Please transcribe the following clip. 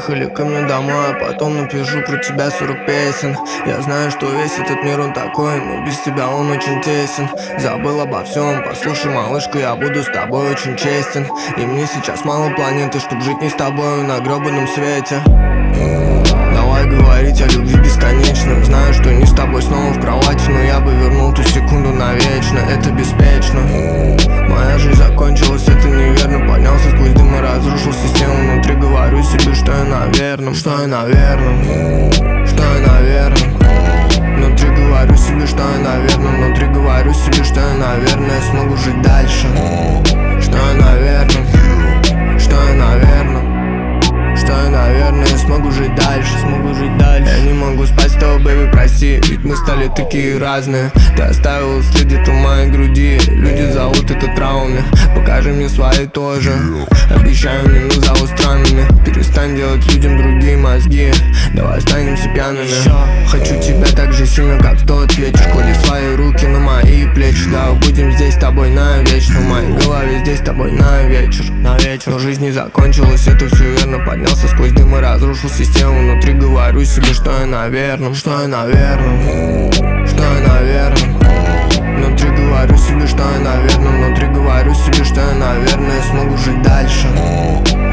Поехали ко мне домой, а потом напишу про тебя 40 песен. Я знаю, что весь этот мир он такой, но без тебя он очень тесен. Забыл обо всем, послушай, малышка, я буду с тобой очень честен. И мне сейчас мало планеты, чтоб жить не с тобой на гребаном свете. Давай говорить о любви бесконечно. Знаю, что не с тобой снова в кровати, но я бы вернул ту секунду навечно. Это беспечно. Моя жизнь закончилась, это неверно. Поднялся сквозь дым и разрушил систему внутри. Говорю себе, что я на верном, что я на верном, что я на верном. Внутри говорю себе, что я на верном. Внутри говорю себе, что я, наверное, смогу жить дальше. Что я на верном, что я на верном. Что я, наверное, смогу жить дальше, смогу жить дальше. Я не могу спать с тобой, бэби, прости, ведь мы стали такие разные. Ты оставил след где-то в моей груди. Люди зовут это травмами. Покажи мне свои тоже. Обещаю, не назову странными. Перестань делать людям другие мозги. Давай останемся пьяными. Хочу тебя так же сильно, как в тот вечер. Клади свои руки на мои плечи. Да, будем здесь с тобой навечно. В моей голове здесь с тобой на вечер. Но жизнь не закончилась, это все верно. Поднялся сквозь дым и разрушил систему внутри. Говорю себе, что я на верном, что я на верном, что я на верном. Внутри говорю себе, что я на верном. Внутри говорю себе, что я, наверное, смогу жить дальше.